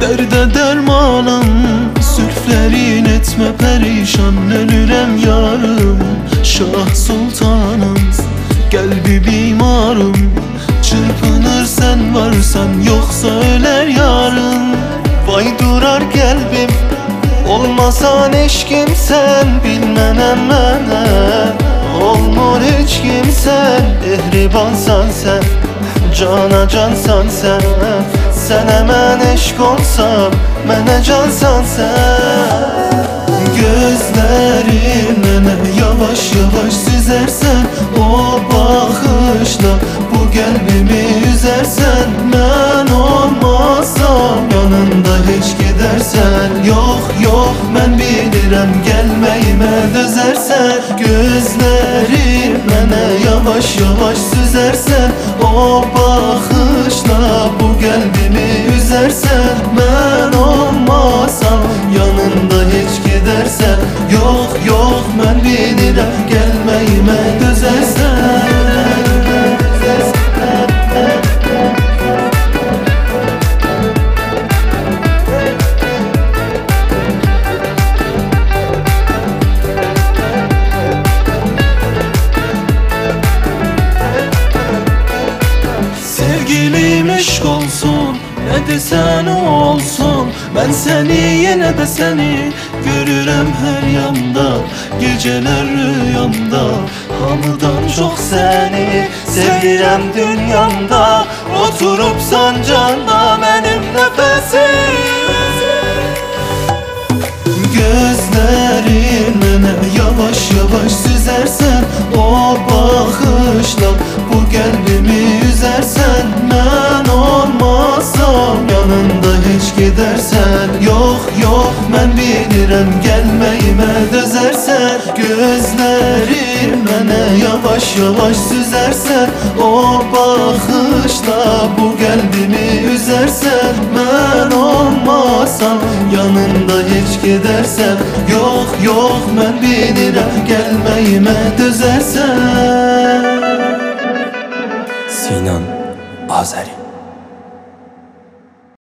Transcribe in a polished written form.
derde dermanım, zülflerin etme perişan. Ölürem yarım, Şah Sultanım, kalbi bimarım. Çırpınır sen varsan, yoksa öler yarım. Vay durar kalbim, olmasan eşkim sen. Bilmenem mene, olmur hiç kimsen. Ehribansan sen, cana cansan sen. Sen hemen eşk olsam, mene cansan sen. Gözlerin mene yavaş yavaş süzersen, o bakışla bu kalbimi üzersen. Ben olmasam yanında hiç gidersen. Yok yok ben bilirim, gelmeyime dözersen. Gözlerin mene yavaş yavaş süzersen, o bakışla bu kalbimi üzersen. Ben olmasam yanında hiç gidersen. Yok yok ben bilirim, gelmeyime dözersen. Sevgilim eşk olsun, ne desen o olsun. Ben seni yine de seni görürüm her yanda. Geceler rüyamda, hamıdan çok seni sevirem dünyamda. Oturup sancağında benim nefesim. Gözlerin mene yavaş yavaş süzersen, o bakışla bu kalbimi üzersen. Ben olmasam yanında hiç gidersen. Yok yok ben bilirim, gelmeyime dözersen. Gözlerin mene yavaş yavaş süzersen, o bakışla bu kalbimi üzersen. Ben olmasam yanında hiç gidersen. Yok yok ben bilirim, gelmeyime dözersen. Sinan Azeri.